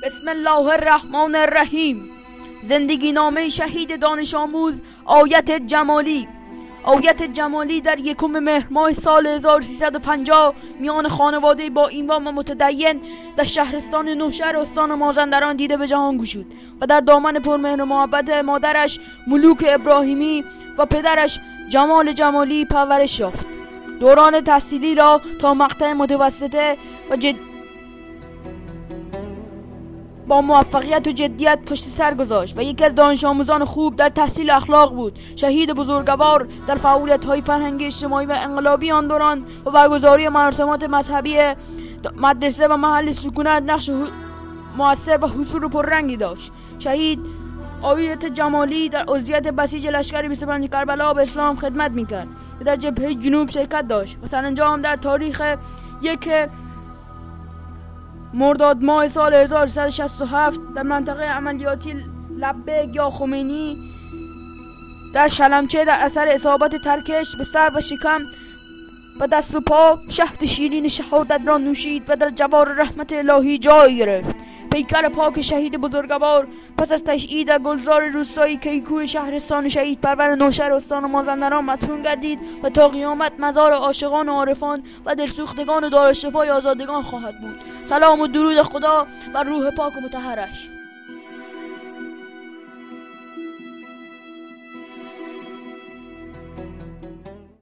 بسم الله الرحمن الرحیم. زندگی نامه شهید دانش آموز آیت جمالی. آیت جمالی در 1 مهر ماه سال 1350 میان خانواده با ایمان و متدین در شهرستان نوشهر استان مازندران دیده به جهان گشود و در دامن پرمهر و محبت مادرش ملوک ابراهیمی و پدرش جمال جمالی پرورش یافت. دوران تحصیلی را تا مقطع متوسطه و با موفقیت و جدیت پشت سر گذاشت و یکی از دانش آموزان خوب در تحصیل اخلاق بود. شهید بزرگوار در فعالیت‌های فرهنگی اجتماعی و انقلابی آن دوران و برگزاری مراسمات مذهبی مدرسه و محل سکونت نقش مؤثر و حضور پررنگی داشت. شهید آیت جمالی در عضویت بسیج لشکر 25 کربلا به اسلام خدمت می‌کرد و در جبهه جنوب شرکت داشت و سرانجام در تاریخ 1 مرداد ماه سال 1367 در منطقه عملیاتی لبیک یا خمینی در شلمچه در اثر اصابت ترکش به سر و شکم و دست و پا شهد شیرین شهادت را نوشید و در جوار رحمت الهی جای گرفت. پیکر پاک شهید بزرگوار پس از تشییع در گلزار روستایی کیکوی شهرستان شهید پرور نوشهر استان مازندران مدفون گردید و تا قیامت مزار عاشقان و عارفان و دلسوختگان و دارالشفای آزادگان خواهد بود. سلام و درود خدا بر روح پاک و مطهرش.